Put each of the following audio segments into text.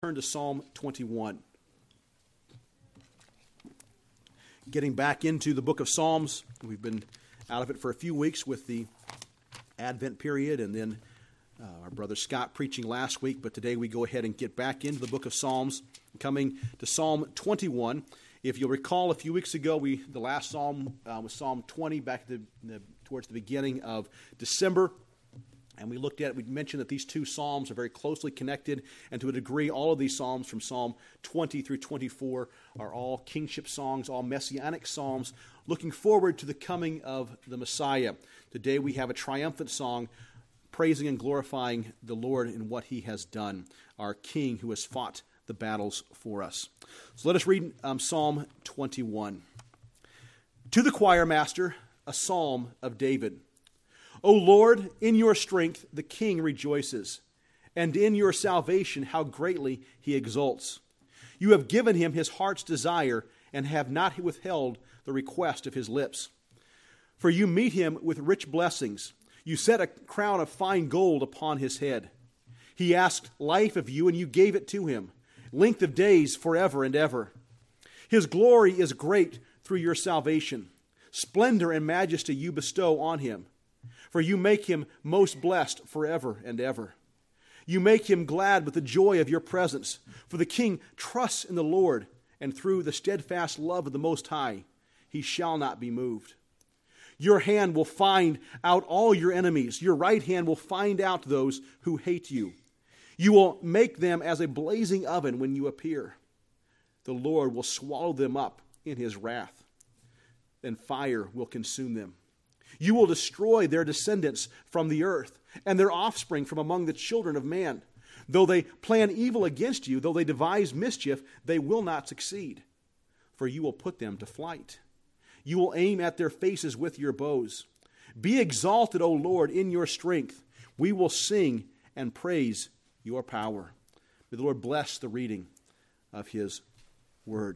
Turn to Psalm 21. Getting back into the book of Psalms. We've been out of it for a few weeks with the Advent period and then our brother Scott preaching last week, but today we go ahead and get back into the book of Psalms, coming to Psalm 21. If you'll recall, a few weeks ago, the last psalm was Psalm 20, back towards the beginning of December. And we mentioned that these two psalms are very closely connected, and to a degree, all of these psalms from Psalm 20 through 24 are all kingship songs, all messianic psalms, looking forward to the coming of the Messiah. Today we have a triumphant song praising and glorifying the Lord in what he has done, our King who has fought the battles for us. So let us read Psalm 21. To the choir master, a psalm of David. O Lord, in your strength the king rejoices, and in your salvation how greatly he exults. You have given him his heart's desire, and have not withheld the request of his lips. For you meet him with rich blessings. You set a crown of fine gold upon his head. He asked life of you, and you gave it to him, length of days forever and ever. His glory is great through your salvation. Splendor and majesty you bestow on him. For you make him most blessed forever and ever. You make him glad with the joy of your presence. For the king trusts in the Lord, and through the steadfast love of the Most High, he shall not be moved. Your hand will find out all your enemies. Your right hand will find out those who hate you. You will make them as a blazing oven when you appear. The Lord will swallow them up in his wrath, and fire will consume them. You will destroy their descendants from the earth, and their offspring from among the children of man. Though they plan evil against you, though they devise mischief, they will not succeed, for you will put them to flight. You will aim at their faces with your bows. Be exalted, O Lord, in your strength. We will sing and praise your power. May the Lord bless the reading of his word.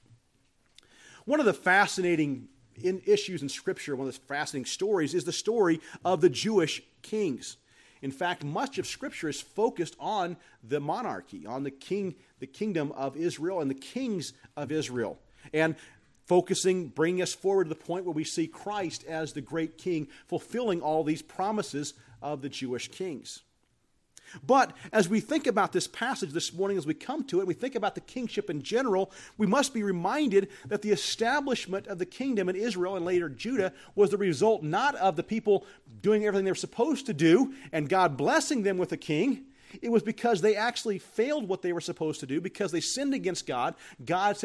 One of the fascinating issues in Scripture, one of the fascinating stories, is the story of the Jewish kings. In fact, much of Scripture is focused on the monarchy, on the kingdom of Israel and the kings of Israel. And bringing us forward to the point where we see Christ as the great king, fulfilling all these promises of the Jewish kings. But as we think about this passage this morning, as we come to it, we think about the kingship in general, we must be reminded that the establishment of the kingdom in Israel and later Judah was the result not of the people doing everything they were supposed to do and God blessing them with a king. It was because they actually failed what they were supposed to do, because they sinned against God. God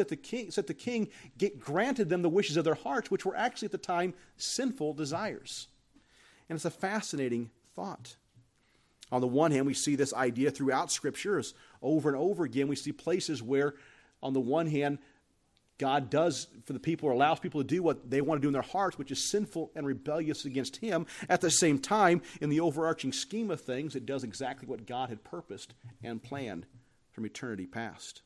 granted them the wishes of their hearts, which were actually at the time sinful desires. And it's a fascinating thought. On the one hand, we see this idea throughout Scripture. Over and over again, we see places where, on the one hand, God does for the people, or allows people to do what they want to do in their hearts, which is sinful and rebellious against him. At the same time, in the overarching scheme of things, it does exactly what God had purposed and planned from eternity past.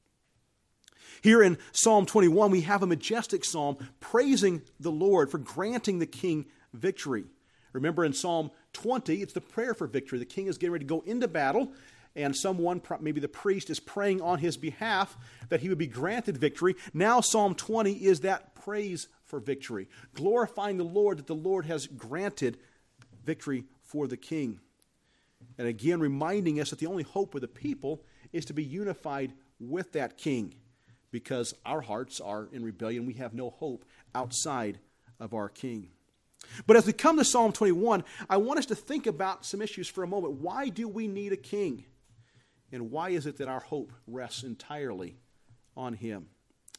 Here in Psalm 21, we have a majestic psalm praising the Lord for granting the king victory. Remember in Psalm 20, it's the prayer for victory. The king is getting ready to go into battle, and someone, maybe the priest, is praying on his behalf that he would be granted victory. Now Psalm 20 is that praise for victory, glorifying the Lord that the Lord has granted victory for the king. And again, reminding us that the only hope of the people is to be unified with that king, because our hearts are in rebellion. We have no hope outside of our king. But as we come to Psalm 21, I want us to think about some issues for a moment. Why do we need a king? And why is it that our hope rests entirely on him?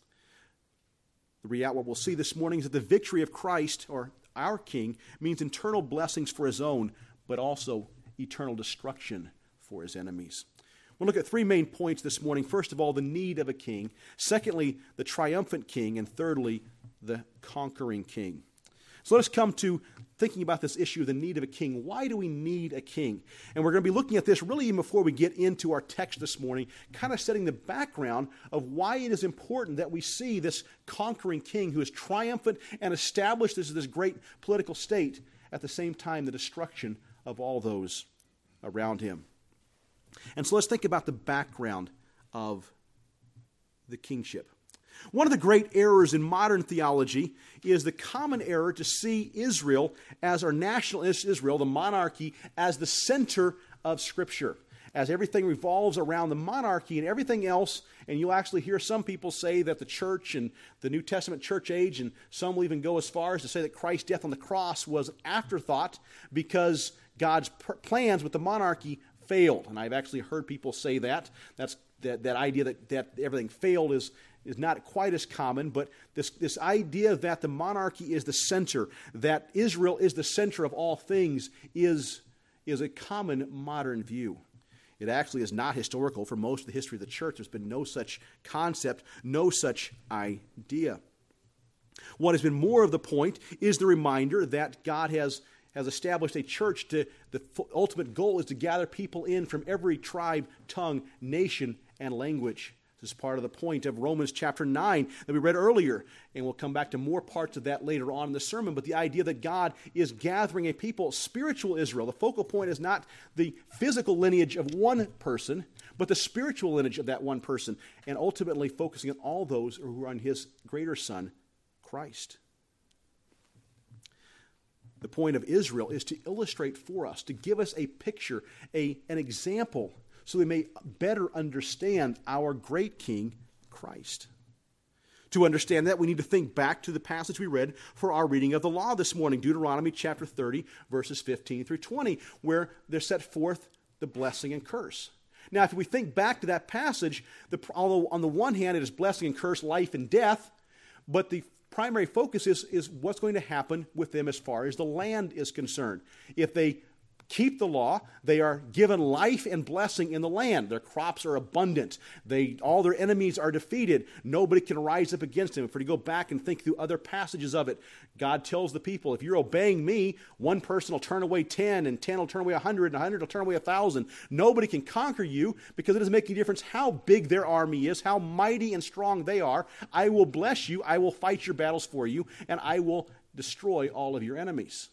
What we'll see this morning is that the victory of Christ, or our king, means eternal blessings for his own, but also eternal destruction for his enemies. We'll look at three main points this morning. First of all, the need of a king. Secondly, the triumphant king. And thirdly, the conquering king. So let us come to thinking about this issue of the need of a king. Why do we need a king? And we're going to be looking at this really even before we get into our text this morning, kind of setting the background of why it is important that we see this conquering king who is triumphant and established as this great political state, at the same time the destruction of all those around him. And so let's think about the background of the kingship. One of the great errors in modern theology is the common error to see Israel as our national Israel, the monarchy, as the center of Scripture, as everything revolves around the monarchy and everything else. And you'll actually hear some people say that the church and the New Testament church age, and some will even go as far as to say that Christ's death on the cross was an afterthought because God's plans with the monarchy failed. And I've actually heard people say that. That idea that everything failed is not quite as common, but this idea that the monarchy is the center, that Israel is the center of all things, is a common modern view. It actually is not historical for most of the history of the church. There's been no such concept, no such idea. What has been more of the point is the reminder that God has established a church. The ultimate goal is to gather people in from every tribe, tongue, nation, and language. This is part of the point of Romans chapter 9 that we read earlier, and we'll come back to more parts of that later on in the sermon. But the idea that God is gathering a people, spiritual Israel. The focal point is not the physical lineage of one person, but the spiritual lineage of that one person, and ultimately focusing on all those who are on his greater Son, Christ. The point of Israel is to illustrate for us, to give us a picture, an example, so we may better understand our great King, Christ. To understand that, we need to think back to the passage we read for our reading of the law this morning, Deuteronomy chapter 30, verses 15 through 20, where they're set forth the blessing and curse. Now, if we think back to that passage, although on the one hand it is blessing and curse, life and death, but the primary focus is what's going to happen with them as far as the land is concerned. If they keep the law, they are given life and blessing in the land. Their crops are abundant. All their enemies are defeated. Nobody can rise up against them. If we go back and think through other passages of it, God tells the people, if you're obeying me, one person will turn away 10, and 10 will turn away 100, and 100 will turn away 1,000. Nobody can conquer you because it doesn't make any difference how big their army is, how mighty and strong they are. I will bless you. I will fight your battles for you, and I will destroy all of your enemies.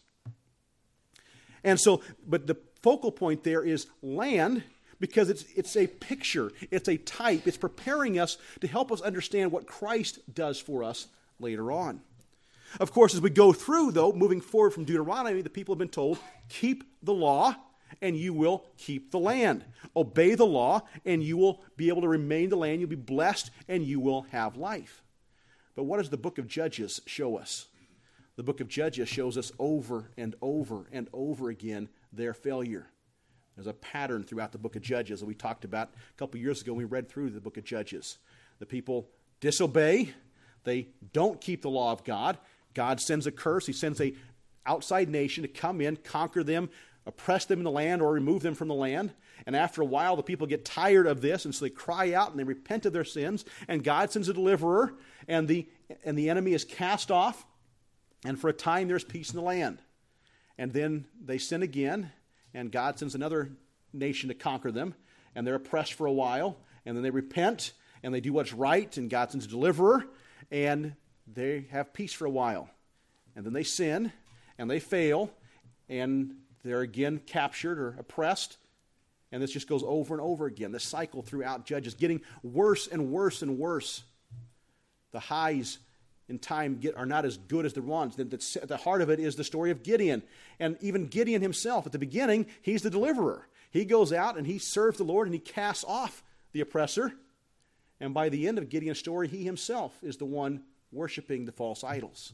And so, but the focal point there is land, because it's a picture, it's a type, it's preparing us to help us understand what Christ does for us later on. Of course, as we go through, though, moving forward from Deuteronomy, the people have been told, keep the law and you will keep the land. Obey the law and you will be able to remain in the land, you'll be blessed, and you will have life. But what does the book of Judges show us? The book of Judges shows us over and over and over again their failure. There's a pattern throughout the book of Judges that we talked about a couple years ago when we read through the book of Judges. The people disobey. They don't keep the law of God. God sends a curse. He sends an outside nation to come in, conquer them, oppress them in the land, or remove them from the land. And after a while, the people get tired of this, and so they cry out and they repent of their sins, and God sends a deliverer, and the enemy is cast off. And for a time, there's peace in the land. And then they sin again, and God sends another nation to conquer them, and they're oppressed for a while, and then they repent, and they do what's right, and God sends a deliverer, and they have peace for a while. And then they sin, and they fail, and they're again captured or oppressed, and this just goes over and over again. This cycle throughout Judges, getting worse and worse and worse. The highs in time are not as good as the ones. At the heart of it is the story of Gideon. And even Gideon himself, at the beginning, he's the deliverer. He goes out and he serves the Lord and he casts off the oppressor. And by the end of Gideon's story, he himself is the one worshiping the false idols.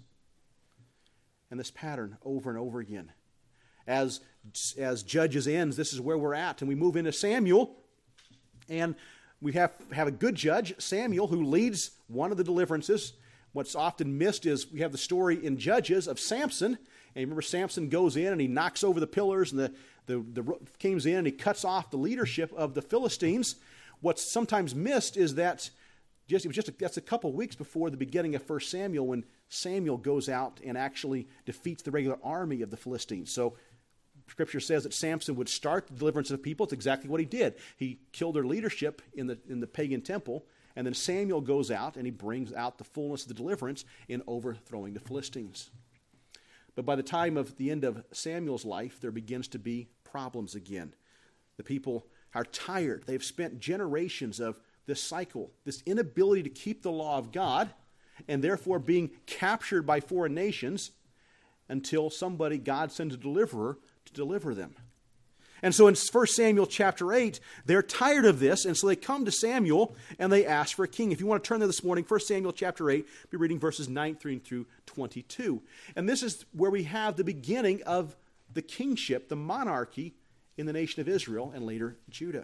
And this pattern over and over again. As Judges ends, this is where we're at. And we move into Samuel. And we have a good judge, Samuel, who leads one of the deliverances. What's often missed is we have the story in Judges of Samson. And remember, Samson goes in and he knocks over the pillars, and the comes in and he cuts off the leadership of the Philistines. What's sometimes missed is that that's a couple weeks before the beginning of 1 Samuel, when Samuel goes out and actually defeats the regular army of the Philistines. So Scripture says that Samson would start the deliverance of the people. It's exactly what he did. He killed their leadership in the pagan temple. And then Samuel goes out and he brings out the fullness of the deliverance in overthrowing the Philistines. But by the time of the end of Samuel's life, there begins to be problems again. The people are tired. They've spent generations of this cycle, this inability to keep the law of God, and therefore being captured by foreign nations until somebody, God sends a deliverer to deliver them. And so in 1 Samuel chapter 8, they're tired of this, and so they come to Samuel and they ask for a king. If you want to turn there this morning, 1 Samuel chapter 8, be reading verses 19 through 22. And this is where we have the beginning of the kingship, the monarchy in the nation of Israel and later Judah.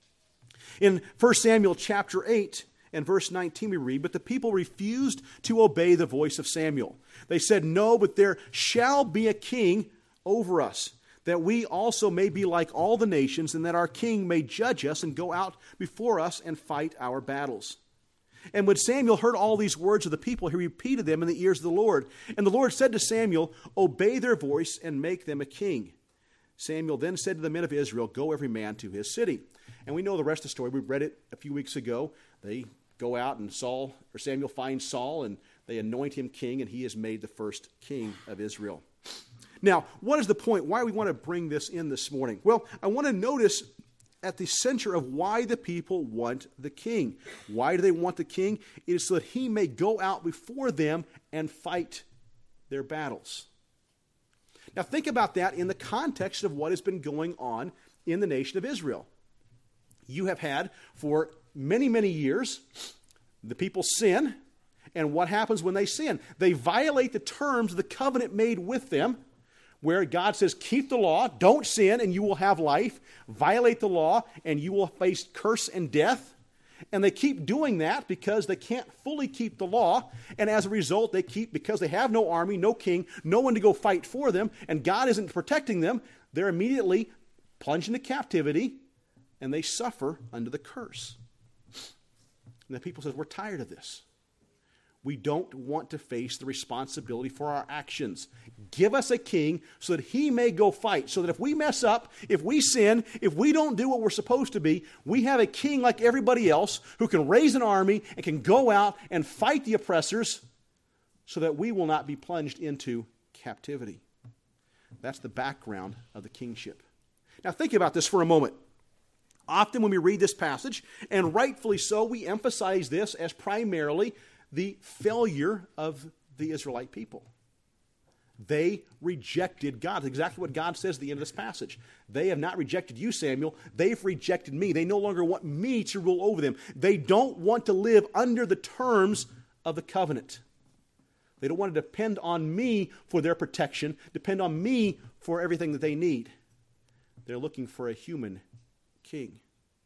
In 1 Samuel chapter 8 and verse 19 we read, "But the people refused to obey the voice of Samuel. They said, 'No, but there shall be a king over us, that we also may be like all the nations, and that our king may judge us and go out before us and fight our battles.' And when Samuel heard all these words of the people, he repeated them in the ears of the Lord. And the Lord said to Samuel, 'Obey their voice and make them a king.' Samuel then said to the men of Israel, 'Go every man to his city.'" And we know the rest of the story. We read it a few weeks ago. They go out and Samuel finds Saul, and they anoint him king, and he is made the first king of Israel. Now, what is the point? Why do we want to bring this in this morning? Well, I want to notice at the center of why the people want the king. Why do they want the king? It is so that he may go out before them and fight their battles. Now, think about that in the context of what has been going on in the nation of Israel. You have had, for many, many years, the people sin, and what happens when they sin? They violate the terms of the covenant made with them, where God says, keep the law, don't sin, and you will have life. Violate the law, and you will face curse and death. And they keep doing that because they can't fully keep the law. And as a result, because they have no army, no king, no one to go fight for them, and God isn't protecting them, they're immediately plunged into captivity, and they suffer under the curse. And the people says, we're tired of this. We don't want to face the responsibility for our actions. Give us a king so that he may go fight. So that if we mess up, if we sin, if we don't do what we're supposed to be, we have a king like everybody else who can raise an army and can go out and fight the oppressors so that we will not be plunged into captivity. That's the background of the kingship. Now think about this for a moment. Often when we read this passage, and rightfully so, we emphasize this as primarily the failure of the Israelite people. They rejected God. That's exactly what God says at the end of this passage. They have not rejected you, Samuel. They've rejected me. They no longer want me to rule over them. They don't want to live under the terms of the covenant. They don't want to depend on me for their protection, depend on me for everything that they need. They're looking for a human king.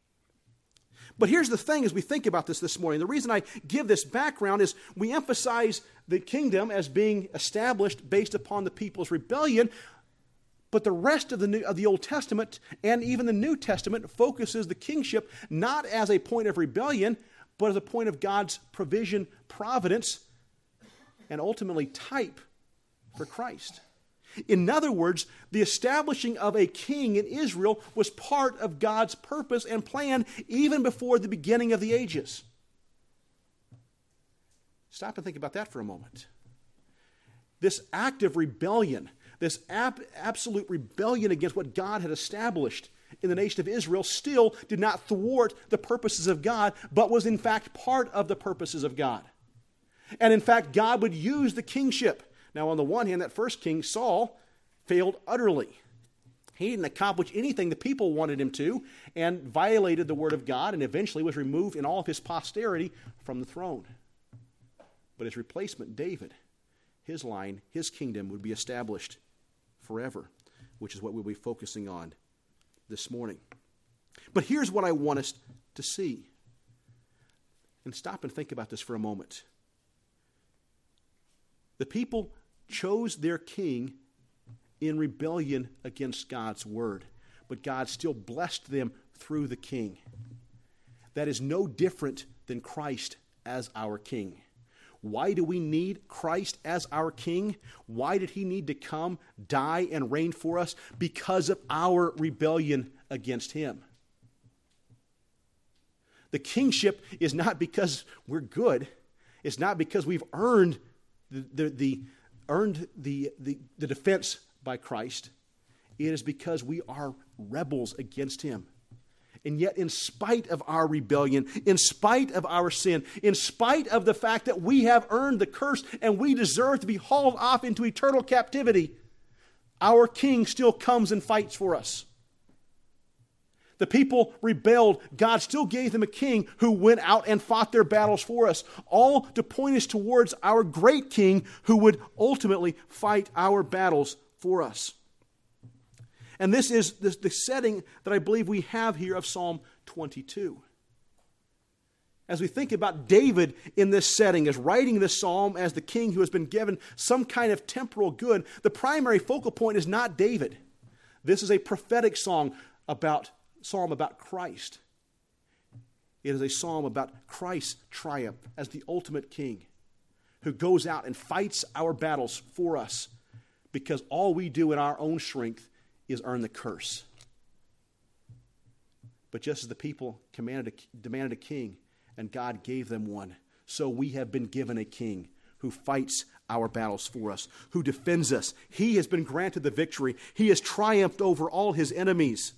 But here's the thing as we think about this morning. The reason I give this background is we emphasize the kingdom as being established based upon the people's rebellion, but the rest of the Old Testament and even the New Testament focuses the kingship not as a point of rebellion, but as a point of God's provision, providence, and ultimately type for Christ. In other words, the establishing of a king in Israel was part of God's purpose and plan even before the beginning of the ages. Stop and think about that for a moment. This act of rebellion, this absolute rebellion against what God had established in the nation of Israel still did not thwart the purposes of God, but was in fact part of the purposes of God. And in fact, God would use the kingship. Now, on the one hand, that first king, Saul, failed utterly. He didn't accomplish anything the people wanted him to and violated the word of God and eventually was removed in all of his posterity from the throne. But his replacement, David, his line, his kingdom would be established forever, which is what we'll be focusing on this morning. But here's what I want us to see. And stop and think about this for a moment. The people chose their king in rebellion against God's word, but God still blessed them through the king. That is no different than Christ as our king. Why do we need Christ as our king? Why did he need to come, die, and reign for us? Because of our rebellion against him. The kingship is not because we're good. It's not because we've earned the defense by Christ. It is because we are rebels against him. And yet, in spite of our rebellion, in spite of our sin, in spite of the fact that we have earned the curse and we deserve to be hauled off into eternal captivity, our King still comes and fights for us. The people rebelled. God still gave them a king who went out and fought their battles for us, all to point us towards our great King who would ultimately fight our battles for us. And this is the setting that I believe we have here of Psalm 22. As we think about David in this setting, as writing this psalm as the king who has been given some kind of temporal good, the primary focal point is not David. This is a prophetic psalm about Christ. It is a psalm about Christ's triumph as the ultimate king who goes out and fights our battles for us because all we do in our own strength is earn the curse. But just as the people demanded a king, and God gave them one, so we have been given a king who fights our battles for us, who defends us. He has been granted the victory. He has triumphed over all his enemies.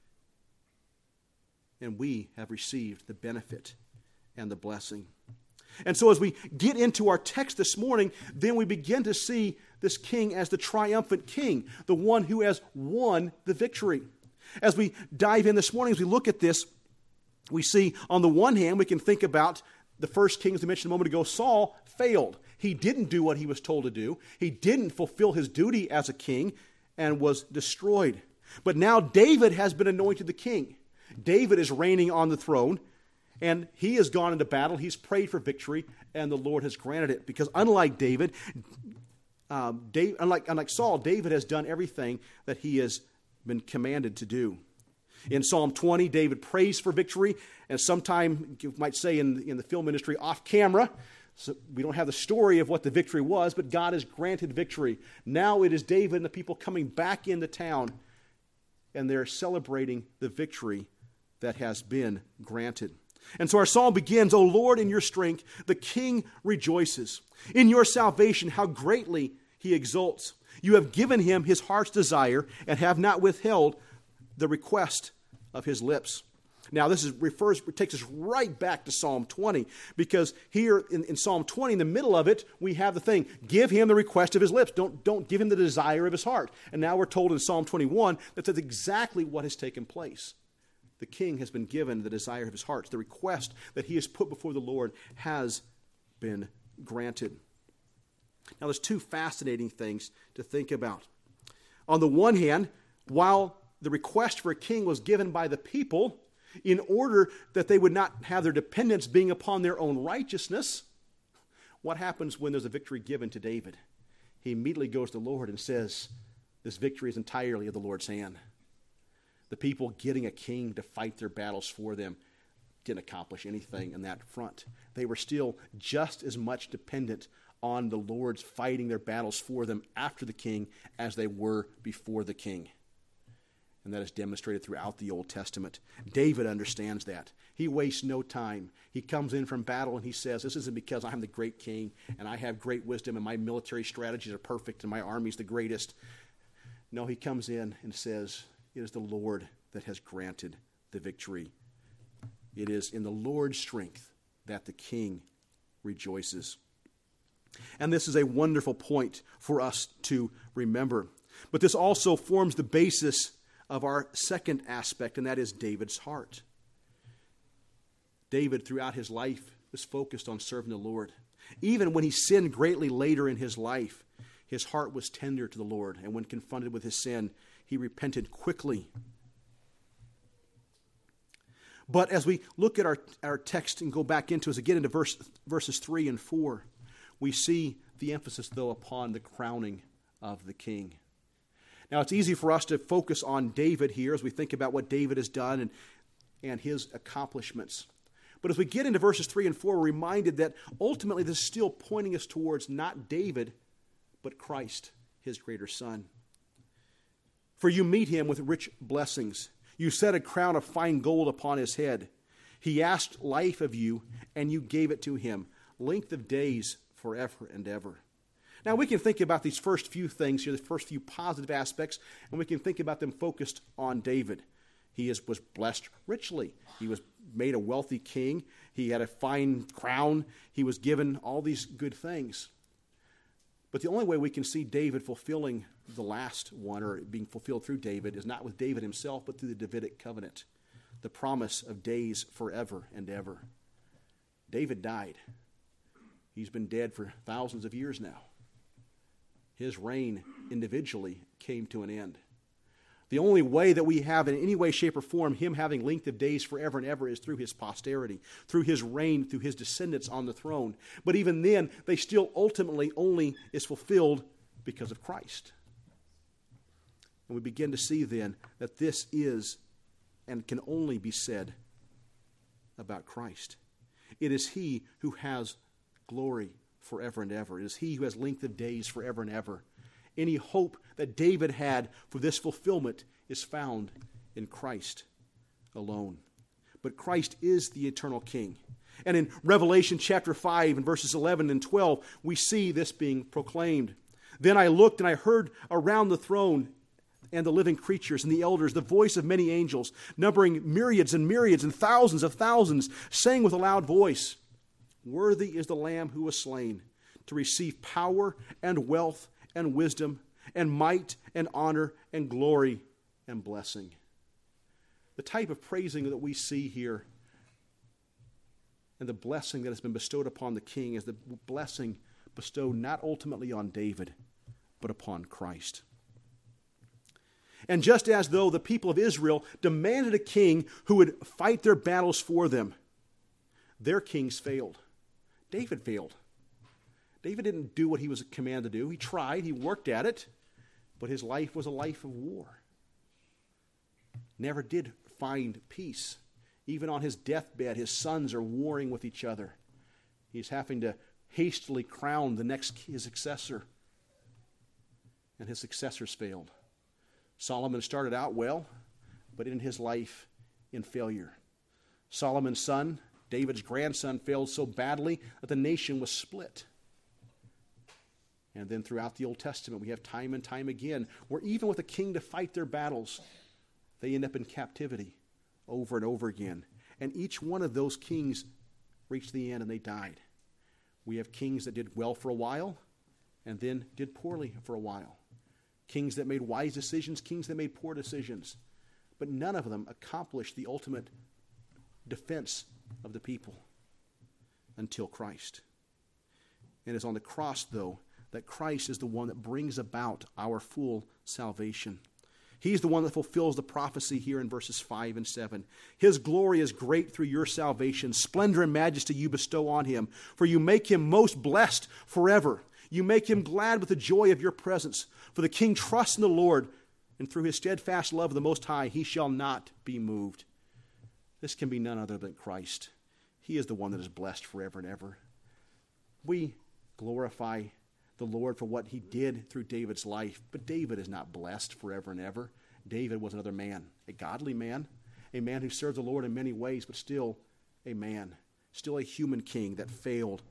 And we have received the benefit and the blessing. And so as we get into our text this morning, then we begin to see this king as the triumphant king, the one who has won the victory. As we dive in this morning, as we look at this, we see on the one hand, we can think about the first king, as we mentioned a moment ago, Saul failed. He didn't do what he was told to do. He didn't fulfill his duty as a king and was destroyed. But now David has been anointed the king. David is reigning on the throne, and he has gone into battle. He's prayed for victory, and the Lord has granted it. Because unlike David, unlike Saul, David has done everything that he has been commanded to do. In Psalm 20, David prays for victory, and sometime, you might say in the film industry, off camera, so we don't have the story of what the victory was, but God has granted victory. Now it is David and the people coming back into town, and they're celebrating the victory that has been granted. And so our psalm begins, O Lord, in your strength, the king rejoices. In your salvation, how greatly he exults. You have given him his heart's desire and have not withheld the request of his lips. Now, this takes us right back to Psalm 20, because here in Psalm 20, in the middle of it, we have the thing, give him the request of his lips. Don't give him the desire of his heart. And now we're told in Psalm 21 that that's exactly what has taken place. The king has been given the desire of his heart. The request that he has put before the Lord has been granted. Now, there's two fascinating things to think about. On the one hand, while the request for a king was given by the people in order that they would not have their dependence being upon their own righteousness, what happens when there's a victory given to David? He immediately goes to the Lord and says, this victory is entirely of the Lord's hand. The people getting a king to fight their battles for them didn't accomplish anything in that front. They were still just as much dependent on the Lord's fighting their battles for them after the king as they were before the king. And that is demonstrated throughout the Old Testament. David understands that. He wastes no time. He comes in from battle and he says, this isn't because I'm the great king and I have great wisdom and my military strategies are perfect and my army's the greatest. No, he comes in and says, it is the Lord that has granted the victory. It is in the Lord's strength that the king rejoices. And this is a wonderful point for us to remember. But this also forms the basis of our second aspect, and that is David's heart. David, throughout his life, was focused on serving the Lord. Even when he sinned greatly later in his life, his heart was tender to the Lord. And when confronted with his sin, he repented quickly. But as we look at our text and go back into, as we get into verses 3 and 4, we see the emphasis, though, upon the crowning of the king. Now, it's easy for us to focus on David here as we think about what David has done and his accomplishments. But as we get into verses 3 and 4, we're reminded that ultimately this is still pointing us towards not David, but Christ, his greater son. For you meet him with rich blessings. You set a crown of fine gold upon his head. He asked life of you, and you gave it to him, length of days forever and ever. Now, we can think about these first few things here, the first few positive aspects, and we can think about them focused on David. He was blessed richly. He was made a wealthy king. He had a fine crown. He was given all these good things. But the only way we can see David fulfilling the last one, or being fulfilled through David, is not with David himself, but through the Davidic covenant, the promise of days forever and ever. David died. He's been dead for thousands of years now. His reign individually came to an end. The only way that we have in any way, shape, or form him having length of days forever and ever is through his posterity, through his reign, through his descendants on the throne. But even then, they still ultimately only is fulfilled because of Christ. And we begin to see then that this is and can only be said about Christ. It is he who has glory forever and ever. It is he who has length of days forever and ever. Any hope that David had for this fulfillment is found in Christ alone. But Christ is the eternal King. And in Revelation chapter 5 and verses 11 and 12, we see this being proclaimed. Then I looked and I heard around the throne and the living creatures and the elders the voice of many angels, numbering myriads and myriads and thousands of thousands, saying with a loud voice, "Worthy is the Lamb who was slain to receive power and wealth and wisdom and might and honor and glory and blessing." The type of praising that we see here and the blessing that has been bestowed upon the King is the blessing bestowed not ultimately on David, but upon Christ. And just as though the people of Israel demanded a king who would fight their battles for them, their kings failed. David failed. David didn't do what he was commanded to do. He tried, he worked at it, but his life was a life of war. Never did find peace. Even on his deathbed, his sons are warring with each other. He's having to hastily crown his successor. And his successors failed. Solomon started out well, but ended his life in failure. Solomon's son, David's grandson, failed so badly that the nation was split. And then throughout the Old Testament, we have time and time again where even with a king to fight their battles, they end up in captivity over and over again. And each one of those kings reached the end and they died. We have kings that did well for a while and then did poorly for a while. Kings that made wise decisions, kings that made poor decisions. But none of them accomplished the ultimate defense of the people until Christ. And it's on the cross, though, that Christ is the one that brings about our full salvation. He's the one that fulfills the prophecy here in verses 5 and 7. His glory is great through your salvation. Splendor and majesty you bestow on him. For you make him most blessed forever. You make him glad with the joy of your presence. For the king trusts in the Lord, and through his steadfast love of the Most High, he shall not be moved. This can be none other than Christ. He is the one that is blessed forever and ever. We glorify the Lord for what he did through David's life, but David is not blessed forever and ever. David was another man, a godly man, a man who served the Lord in many ways, but still a man, still a human king that failed.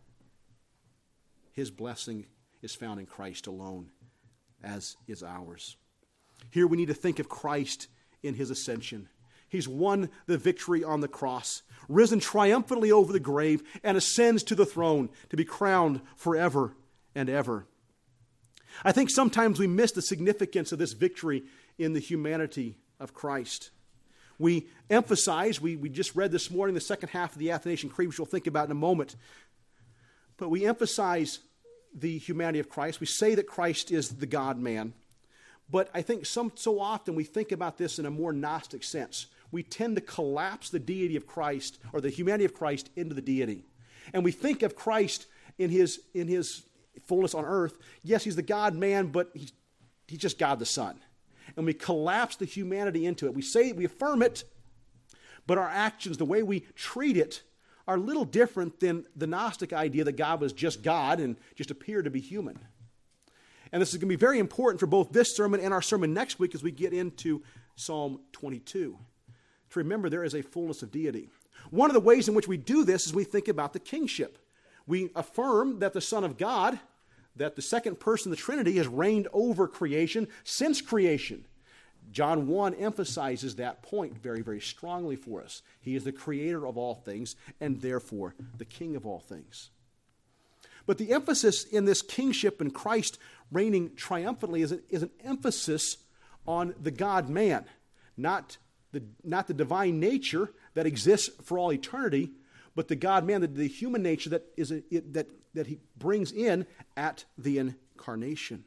His blessing is found in Christ alone, as is ours. Here we need to think of Christ in his ascension. He's won the victory on the cross, risen triumphantly over the grave, and ascends to the throne to be crowned forever and ever. I think sometimes we miss the significance of this victory in the humanity of Christ. We emphasize, we just read this morning the second half of the Athanasian Creed, which we'll think about in a moment, but we emphasize the humanity of Christ. We say that Christ is the God-man. But I think so often we think about this in a more Gnostic sense. We tend to collapse the deity of Christ, or the humanity of Christ, into the deity. And we think of Christ in his fullness on earth. Yes, he's the God-man, but he's just God the Son. And we collapse the humanity into it. We say, we affirm it, but our actions, the way we treat it, are a little different than the Gnostic idea that God was just God and just appeared to be human. And this is going to be very important for both this sermon and our sermon next week as we get into Psalm 22. To remember there is a fullness of deity. One of the ways in which we do this is we think about the kingship. We affirm that the Son of God, that the second person of the Trinity, has reigned over creation since creation. John 1 emphasizes that point very, very strongly for us. He is the creator of all things and therefore the king of all things. But the emphasis in this kingship and Christ reigning triumphantly is an emphasis on the God-man, not the divine nature that exists for all eternity, but the God-man, the human nature that he brings in at the incarnation.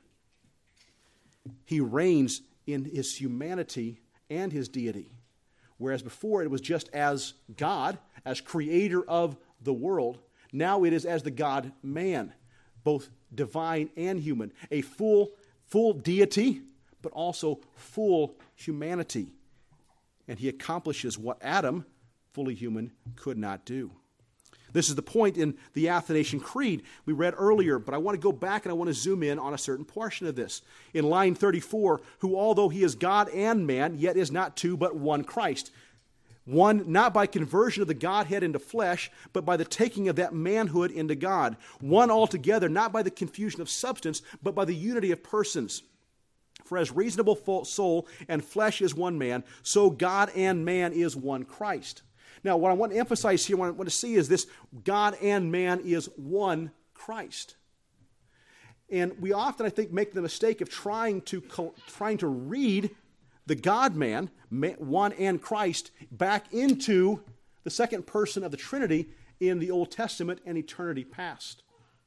He reigns in his humanity and his deity, whereas before it was just as God, as creator of the world. Now it is as the God-man, both divine and human, a full deity, but also full humanity. And he accomplishes what Adam, fully human, could not do. This is the point in the Athanasian Creed we read earlier, but I want to go back and I want to zoom in on a certain portion of this. In line 34, who although he is God and man, yet is not two but one Christ. One, not by conversion of the Godhead into flesh, but by the taking of that manhood into God. One altogether, not by the confusion of substance, but by the unity of persons. For as reasonable soul and flesh is one man, so God and man is one Christ. Now, what I want to emphasize here, what I want to see is this: God and man is one Christ. And we often, I think, make the mistake of trying to read the God-man, one and Christ, back into the second person of the Trinity in the Old Testament and eternity past.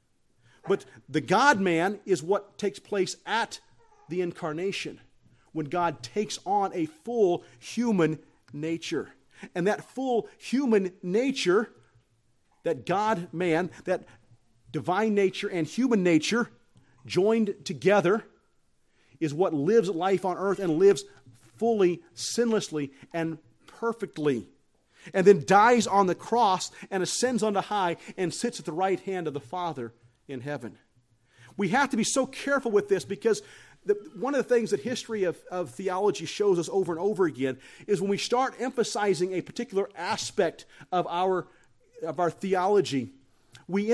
But the God-man is what takes place at the incarnation, when God takes on a full human nature. And that full human nature, that God-man, that divine nature and human nature joined together, is what lives life on earth and lives fully, sinlessly, and perfectly. And then dies on the cross and ascends on high and sits at the right hand of the Father in heaven. We have to be so careful with this because one of the things that history of theology shows us over and over again is when we start emphasizing a particular aspect of our theology, we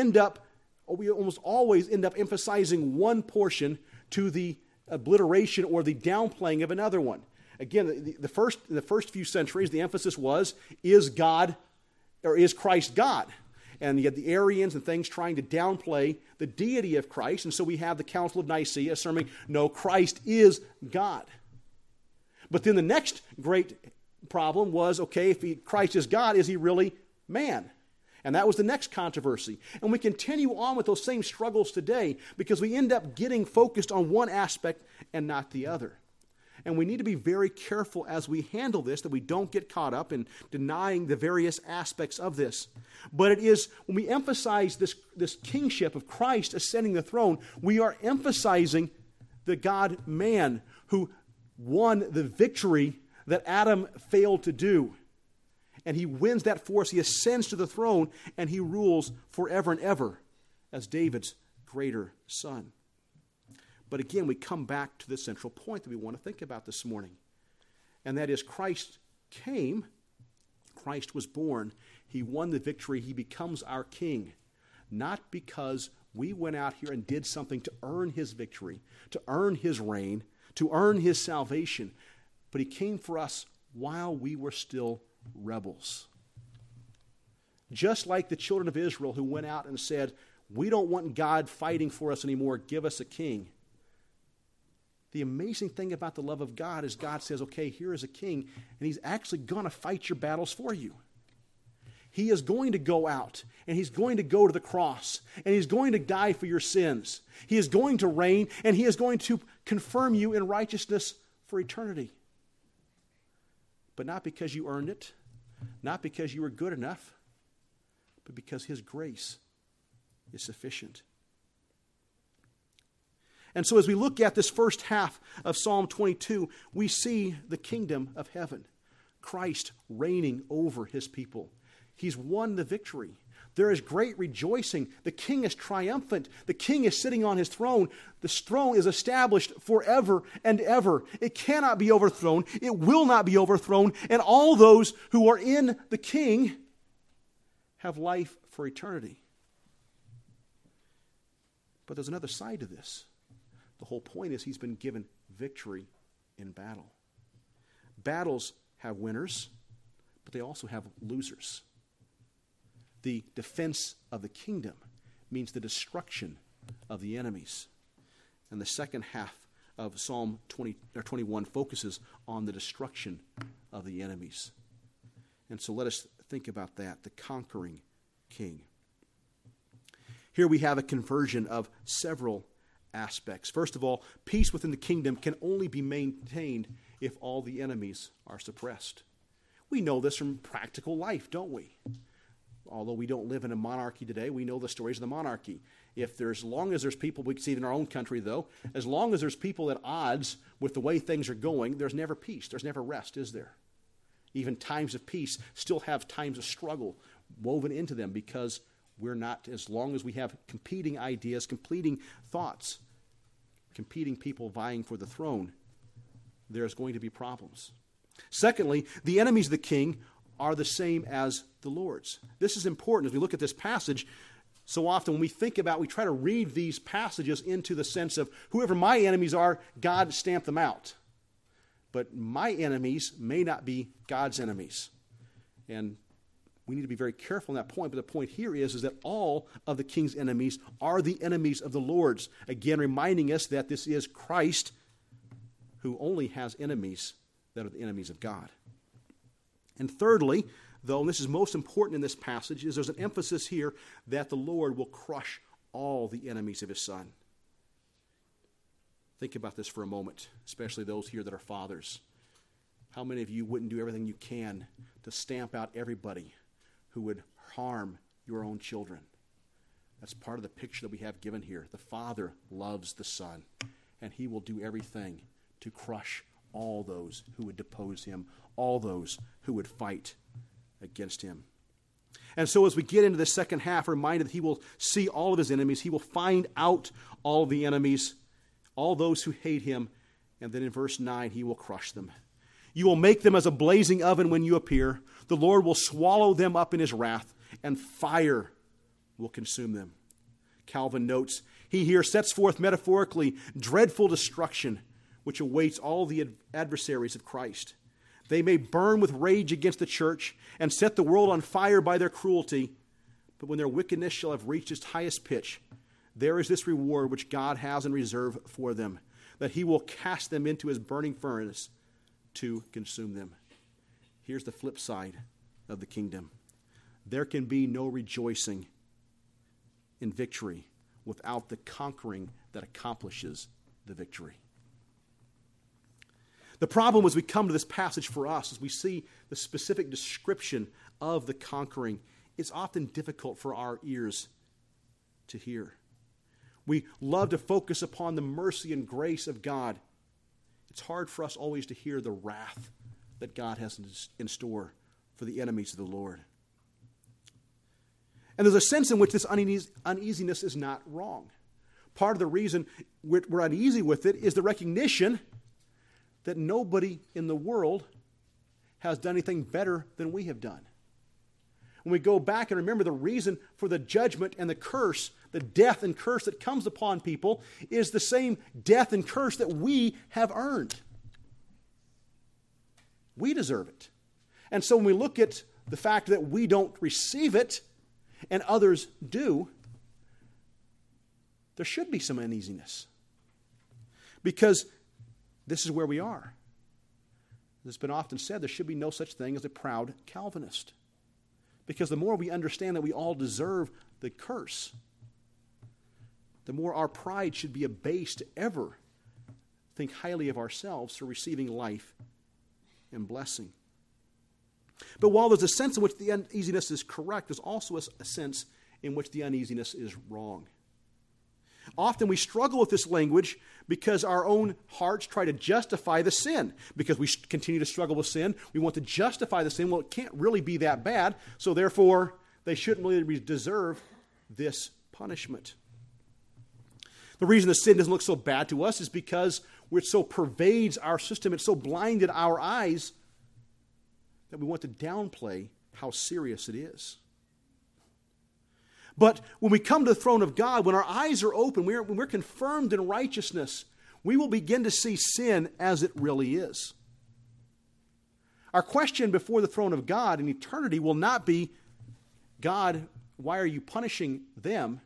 almost always end up emphasizing one portion to the obliteration or the downplaying of another one. Again, the first few centuries, the emphasis was, is God, or is Christ God? And you had the Arians and things trying to downplay the deity of Christ. And so we have the Council of Nicaea assuming, no, Christ is God. But then the next great problem was, okay, if Christ is God, is he really man? And that was the next controversy. And we continue on with those same struggles today because we end up getting focused on one aspect and not the other. And we need to be very careful as we handle this that we don't get caught up in denying the various aspects of this. But it is, when we emphasize this kingship of Christ ascending the throne, we are emphasizing the God-man who won the victory that Adam failed to do. And he wins that for us. He ascends to the throne and he rules forever and ever as David's greater son. But again, we come back to the central point that we want to think about this morning. And that is Christ came, Christ was born, he won the victory, he becomes our king. Not because we went out here and did something to earn his victory, to earn his reign, to earn his salvation, but he came for us while we were still rebels. Just like the children of Israel who went out and said, we don't want God fighting for us anymore, give us a king. The amazing thing about the love of God is God says, okay, here is a king, and he's actually going to fight your battles for you. He is going to go out, and he's going to go to the cross, and he's going to die for your sins. He is going to reign, and he is going to confirm you in righteousness for eternity. But not because you earned it, not because you were good enough, but because his grace is sufficient. And so as we look at this first half of Psalm 22, we see the kingdom of heaven, Christ reigning over his people. He's won the victory. There is great rejoicing. The king is triumphant. The king is sitting on his throne. The throne is established forever and ever. It cannot be overthrown. It will not be overthrown. And all those who are in the king have life for eternity. But there's another side to this. The whole point is he's been given victory in battle. Battles have winners, but they also have losers. The defense of the kingdom means the destruction of the enemies. And the second half of Psalm 21 focuses on the destruction of the enemies. And so let us think about that, the conquering king. Here we have a conversion of several aspects. First of all, peace within the kingdom can only be maintained if all the enemies are suppressed. We know this from practical life, don't we? Although we don't live in a monarchy today, we know the stories of the monarchy. As long as there's people, we can see it in our own country though, as long as there's people at odds with the way things are going, there's never peace, there's never rest, is there? Even times of peace still have times of struggle woven into them because we're not, as long as we have competing ideas, competing thoughts, competing people vying for the throne, there's going to be problems. Secondly, the enemies of the king are the same as the Lord's. This is important as we look at this passage. So often when we think about, we try to read these passages into the sense of whoever my enemies are, God stamped them out. But my enemies may not be God's enemies. And we need to be very careful on that point. But the point here is that all of the king's enemies are the enemies of the Lord's. Again, reminding us that this is Christ who only has enemies that are the enemies of God. And thirdly, though, and this is most important in this passage, is there's an emphasis here that the Lord will crush all the enemies of his Son. Think about this for a moment, especially those here that are fathers. How many of you wouldn't do everything you can to stamp out everybody who would harm your own children? That's part of the picture that we have given here. The Father loves the Son, and he will do everything to crush all those who would depose him, all those who would fight against him. And so as we get into the second half, we're reminded that he will see all of his enemies. He will find out all of the enemies, all those who hate him. And then in verse 9, he will crush them. You will make them as a blazing oven when you appear. The Lord will swallow them up in his wrath, and fire will consume them. Calvin notes, he here sets forth metaphorically dreadful destruction which awaits all the adversaries of Christ. They may burn with rage against the church and set the world on fire by their cruelty, but when their wickedness shall have reached its highest pitch, there is this reward which God has in reserve for them, that he will cast them into his burning furnace to consume them. Here's the flip side of the kingdom. There can be no rejoicing in victory without the conquering that accomplishes the victory. The problem as we come to this passage for us, as we see the specific description of the conquering, it's often difficult for our ears to hear. We love to focus upon the mercy and grace of God. It's hard for us always to hear the wrath that God has in store for the enemies of the Lord. And there's a sense in which this uneasiness is not wrong. Part of the reason we're uneasy with it is the recognition that nobody in the world has done anything better than we have done. When we go back and remember the reason for the judgment and the curse, the death and curse that comes upon people is the same death and curse that we have earned. We deserve it. And so when we look at the fact that we don't receive it and others do, there should be some uneasiness. Because this is where we are. It's been often said there should be no such thing as a proud Calvinist. Because the more we understand that we all deserve the curse, the more our pride should be abased to ever think highly of ourselves for receiving life and blessing. But while there's a sense in which the uneasiness is correct, there's also a sense in which the uneasiness is wrong. Often we struggle with this language because our own hearts try to justify the sin. Because we continue to struggle with sin, we want to justify the sin. Well, it can't really be that bad, so therefore they shouldn't really deserve this punishment. The reason the sin doesn't look so bad to us is because it so pervades our system, it so blinded our eyes that we want to downplay how serious it is. But when we come to the throne of God, when our eyes are open, when we're confirmed in righteousness, we will begin to see sin as it really is. Our question before the throne of God in eternity will not be, God, why are you punishing them?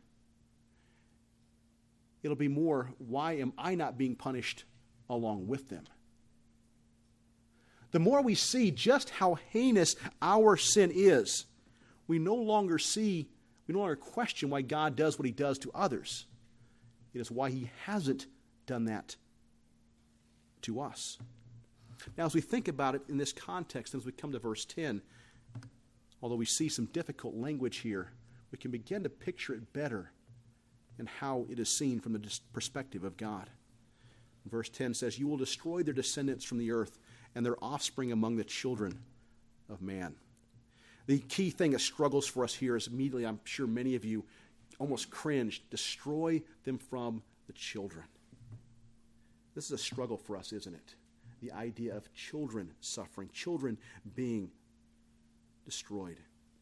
It'll be more, why am I not being punished along with them? The more we see just how heinous our sin is, we no longer question why God does what he does to others. It is why he hasn't done that to us. Now, as we think about it in this context, as we come to verse 10, although we see some difficult language here, we can begin to picture it better and how it is seen from the perspective of God. Verse 10 says, you will destroy their descendants from the earth and their offspring among the children of man. The key thing that struggles for us here is immediately, I'm sure many of you almost cringe, destroy them from the children. This is a struggle for us, isn't it? The idea of children suffering, children being destroyed.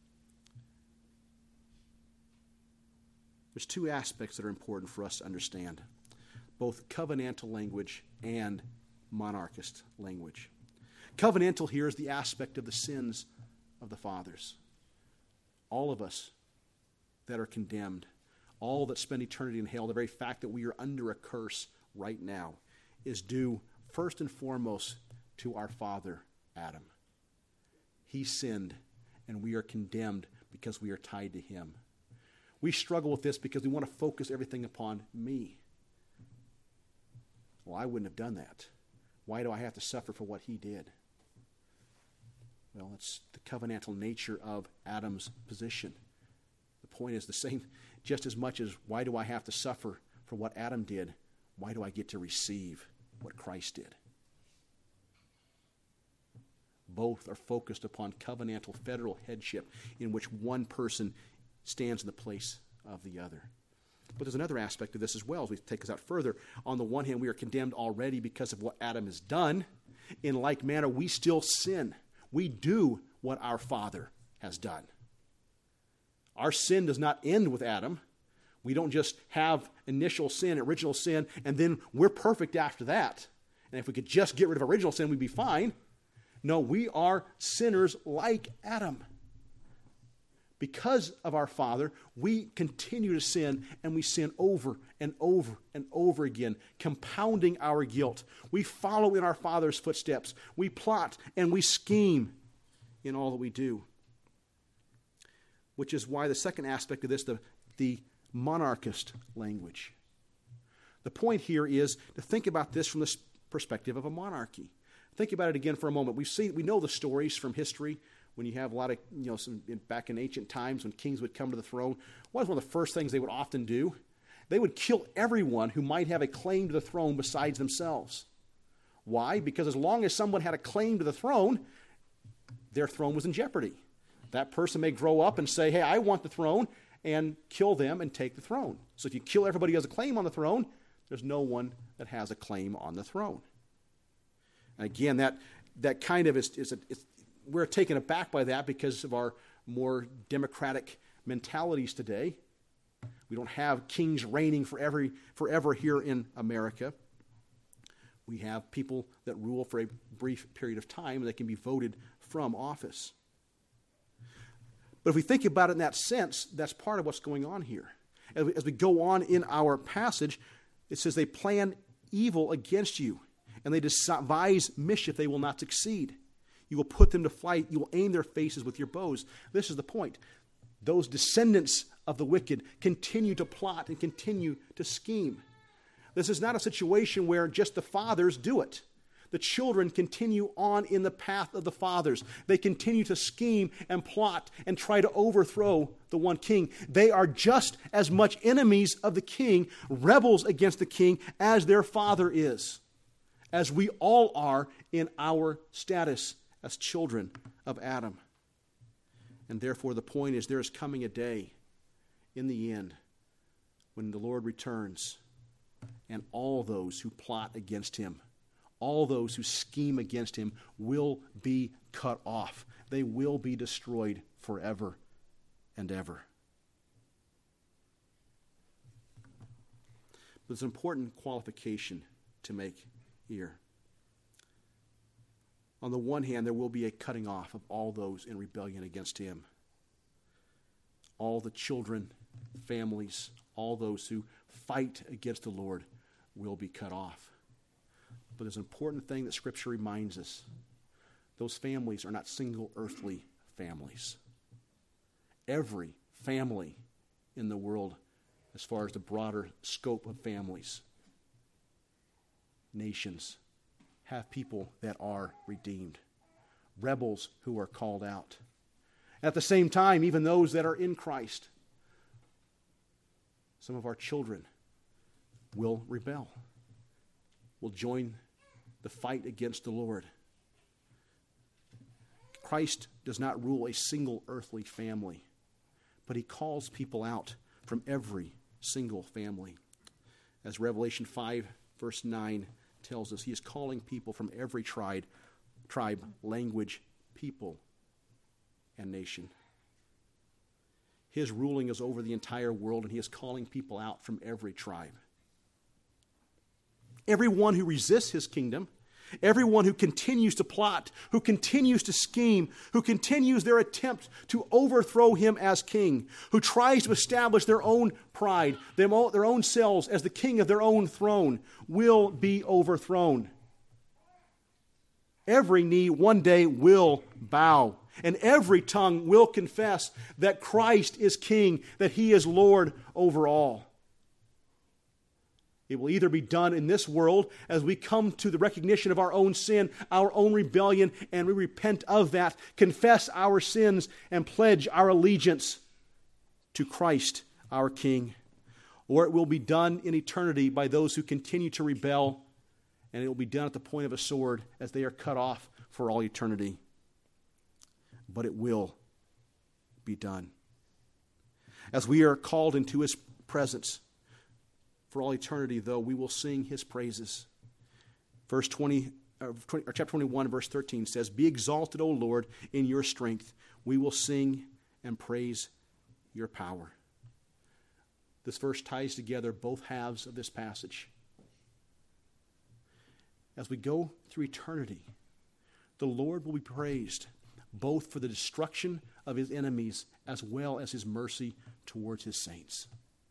There's two aspects that are important for us to understand, both covenantal language and monarchist language. Covenantal here is the aspect of the sins of the fathers. All of us that are condemned, all that spend eternity in hell, the very fact that we are under a curse right now is due first and foremost to our father, Adam. He sinned, and we are condemned because we are tied to him. We struggle with this because we want to focus everything upon me. Well, I wouldn't have done that. Why do I have to suffer for what he did? Well, it's the covenantal nature of Adam's position. The point is the same, just as much as why do I have to suffer for what Adam did? Why do I get to receive what Christ did? Both are focused upon covenantal federal headship in which one person stands in the place of the other. But there's another aspect of this as well as we take this out further. On the one hand, we are condemned already because of what Adam has done. In like manner, we still sin. We do what our Father has done. Our sin does not end with Adam. We don't just have initial sin, original sin, and then we're perfect after that. And if we could just get rid of original sin, we'd be fine. No, we are sinners like Adam. Because of our Father, we continue to sin, and we sin over and over and over again, compounding our guilt. We follow in our Father's footsteps. We plot and we scheme in all that we do. Which is why the second aspect of this, the monarchist language. The point here is to think about this from the perspective of a monarchy. Think about it again for a moment. We know the stories from history. When you have a lot of, back in ancient times when kings would come to the throne, what was one of the first things they would often do? They would kill everyone who might have a claim to the throne besides themselves. Why? Because as long as someone had a claim to the throne, their throne was in jeopardy. That person may grow up and say, hey, I want the throne, and kill them and take the throne. So if you kill everybody who has a claim on the throne, there's no one that has a claim on the throne. And again, that kind of is we're taken aback by that because of our more democratic mentalities today. We don't have kings reigning forever here in America. We have people that rule for a brief period of time and they can be voted from office. But if we think about it in that sense, that's part of what's going on here. As we go on in our passage, it says they plan evil against you and they devise mischief, they will not succeed. You will put them to flight. You will aim their faces with your bows. This is the point. Those descendants of the wicked continue to plot and continue to scheme. This is not a situation where just the fathers do it. The children continue on in the path of the fathers. They continue to scheme and plot and try to overthrow the one king. They are just as much enemies of the king, rebels against the king, as their father is, as we all are in our status as children of Adam. And therefore the point is there is coming a day in the end when the Lord returns and all those who plot against him, all those who scheme against him will be cut off. They will be destroyed forever and ever. But there's an important qualification to make here. On the one hand, there will be a cutting off of all those in rebellion against him. All the children, families, all those who fight against the Lord will be cut off. But there's an important thing that Scripture reminds us. Those families are not single earthly families. Every family in the world, as far as the broader scope of families, nations, have people that are redeemed. Rebels who are called out. At the same time, even those that are in Christ, some of our children will rebel, will join the fight against the Lord. Christ does not rule a single earthly family, but he calls people out from every single family. As Revelation 5, verse 9 tells us, he is calling people from every tribe, language, people, and nation. His ruling is over the entire world, and he is calling people out from every tribe. Everyone who resists his kingdom, everyone who continues to plot, who continues to scheme, who continues their attempt to overthrow him as king, who tries to establish their own pride, their own selves as the king of their own throne, will be overthrown. Every knee one day will bow, and every tongue will confess that Christ is king, that he is Lord over all. It will either be done in this world as we come to the recognition of our own sin, our own rebellion, and we repent of that, confess our sins, and pledge our allegiance to Christ, our King. Or it will be done in eternity by those who continue to rebel, and it will be done at the point of a sword as they are cut off for all eternity. But it will be done. As we are called into his presence, for all eternity, though, we will sing his praises. Chapter 21, verse 13 says, "Be exalted, O Lord, in your strength. We will sing and praise your power." This verse ties together both halves of this passage. As we go through eternity, the Lord will be praised both for the destruction of his enemies as well as his mercy towards his saints.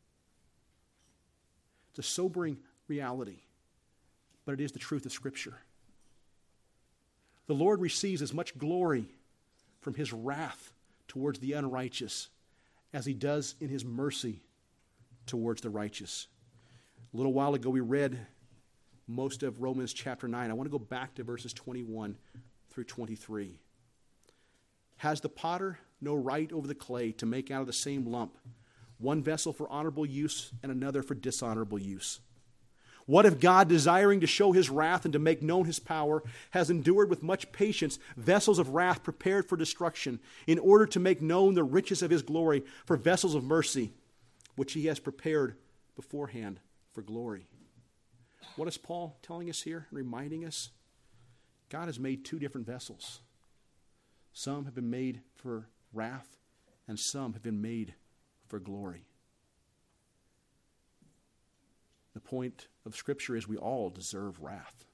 It's a sobering reality, but it is the truth of Scripture. The Lord receives as much glory from his wrath towards the unrighteous as he does in his mercy towards the righteous. A little while ago we read most of Romans chapter 9. I want to go back to verses 21 through 23. Has the potter no right over the clay to make out of the same lump one vessel for honorable use and another for dishonorable use? What if God, desiring to show his wrath and to make known his power, has endured with much patience vessels of wrath prepared for destruction, in order to make known the riches of his glory for vessels of mercy, which he has prepared beforehand for glory? What is Paul telling us here, reminding us? God has made two different vessels. Some have been made for wrath, and some have been made for glory. The point of Scripture is we all deserve wrath.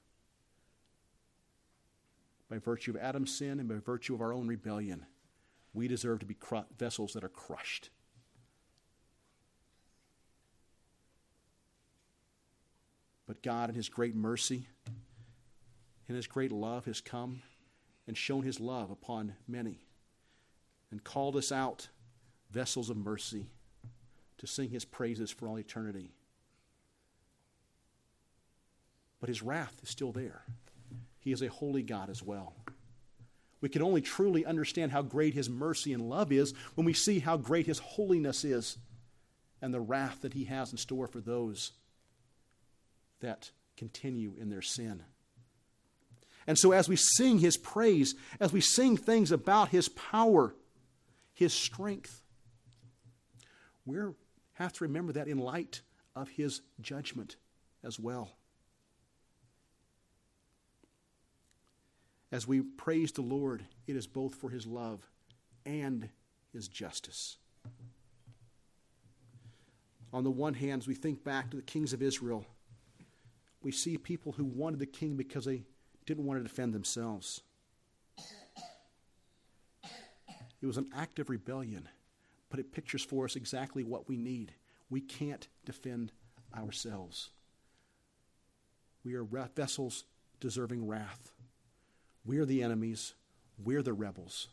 By virtue of Adam's sin and by virtue of our own rebellion, we deserve to be vessels that are crushed. But God, in his great mercy, in his great love, has come and shown his love upon many and called us out, vessels of mercy, to sing his praises for all eternity. But his wrath is still there. He is a holy God as well. We can only truly understand how great his mercy and love is when we see how great his holiness is and the wrath that he has in store for those that continue in their sin. And so as we sing his praise, as we sing things about his power, his strength, we have to remember that in light of his judgment as well. As we praise the Lord, it is both for his love and his justice. On the one hand, as we think back to the kings of Israel, we see people who wanted the king because they didn't want to defend themselves. It was an act of rebellion, but it pictures for us exactly what we need. We can't defend ourselves. We are vessels deserving wrath. We are the enemies. We're the rebels.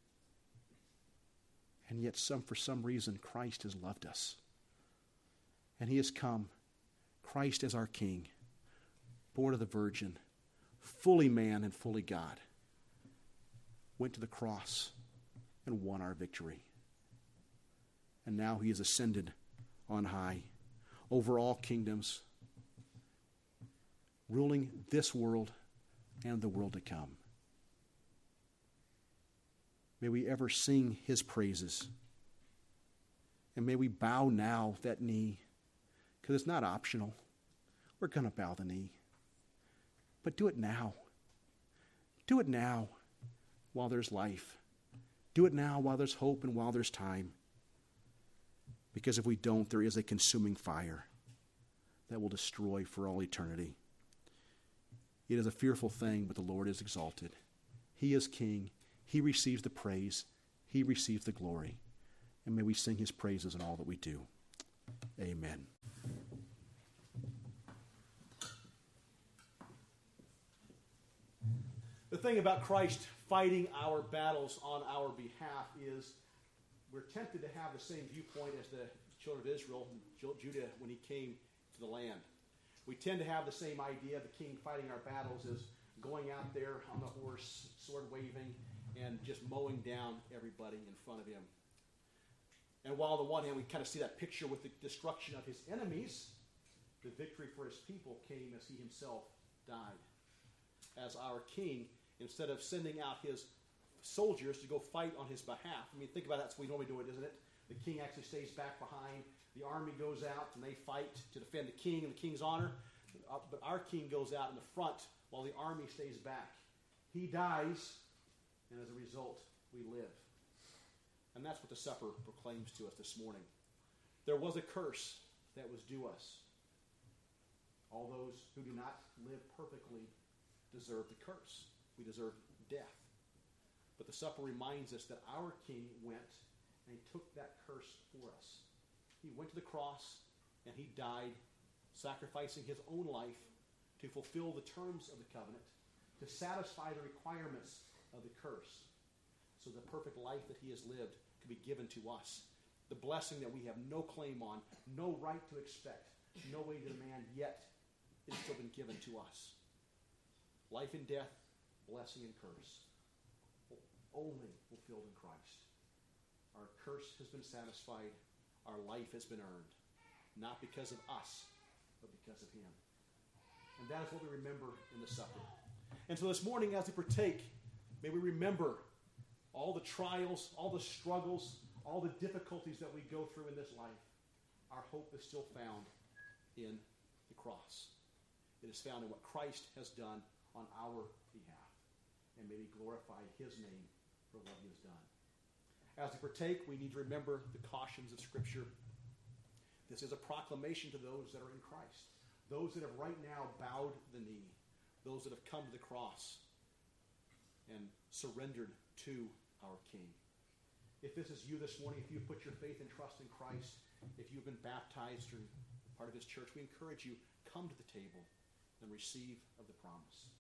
And yet, for some reason, Christ has loved us. And he has come, Christ as our King, born of the Virgin, fully man and fully God, went to the cross and won our victory. And now he is ascended on high over all kingdoms, ruling this world and the world to come. May we ever sing his praises. And may we bow now that knee, because it's not optional. We're going to bow the knee. But do it now. Do it now while there's life. Do it now while there's hope and while there's time. Because if we don't, there is a consuming fire that will destroy for all eternity. It is a fearful thing, but the Lord is exalted. He is King. He receives the praise. He receives the glory. And may we sing his praises in all that we do. Amen. The thing about Christ fighting our battles on our behalf is we're tempted to have the same viewpoint as the children of Israel, Judah, when he came to the land. We tend to have the same idea of the king fighting our battles as going out there on the horse, sword waving, and just mowing down everybody in front of him. And while on the one hand we kind of see that picture with the destruction of his enemies, the victory for his people came as he himself died. As our king, instead of sending out his soldiers to go fight on his behalf. I mean, think about that. That's the way we normally do it, isn't it? The king actually stays back behind. The army goes out and they fight to defend the king and the king's honor. But our king goes out in the front while the army stays back. He dies, and as a result, we live. And that's what the supper proclaims to us this morning. There was a curse that was due us. All those who do not live perfectly deserve the curse. We deserve death. But the supper reminds us that our king went and he took that curse for us. He went to the cross and he died, sacrificing his own life to fulfill the terms of the covenant, to satisfy the requirements of the curse, so the perfect life that he has lived could be given to us. The blessing that we have no claim on, no right to expect, no way to demand, yet it has still been given to us. Life and death, blessing and curse, only fulfilled in Christ. Our curse has been satisfied. Our life has been earned. Not because of us, but because of him. And that is what we remember in the supper. And so this morning, as we partake, may we remember all the trials, all the struggles, all the difficulties that we go through in this life. Our hope is still found in the cross. It is found in what Christ has done on our behalf. And may we glorify his name for what he has done. As we partake, we need to remember the cautions of Scripture. This is a proclamation to those that are in Christ, those that have right now bowed the knee, those that have come to the cross and surrendered to our King. If this is you this morning, if you put your faith and trust in Christ, if you've been baptized or part of his church, we encourage you, come to the table and receive of the promise.